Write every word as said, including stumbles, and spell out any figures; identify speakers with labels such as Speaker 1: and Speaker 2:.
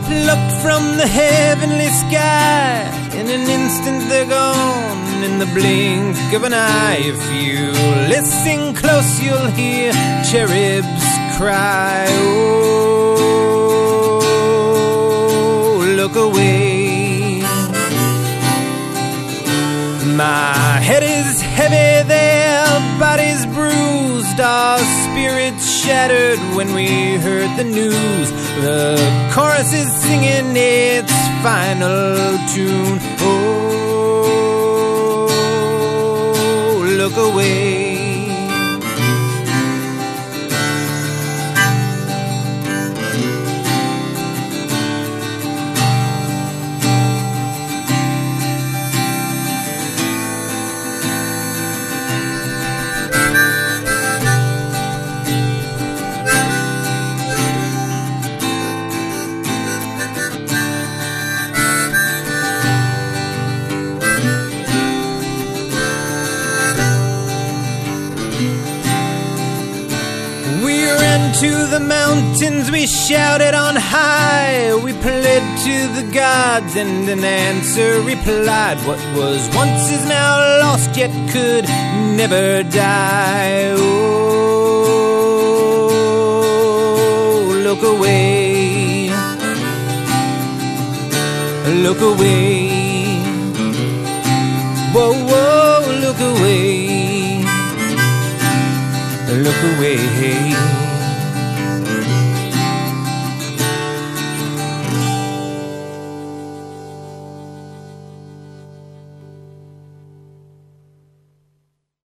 Speaker 1: plucked from the heavenly sky. In an instant they're gone, in the blink of an eye. If you listen close, you'll hear cherubs cry. Oh, look away. My head is heavy, their bodies bruised, our spirits shattered when we heard the news. The chorus is singing its final tune. Oh, look away. To the mountains we shouted on high. We pled to the gods and an answer replied. What was once is now lost, yet could never die. Oh, look away. Look away. Whoa, whoa, look away. Look away.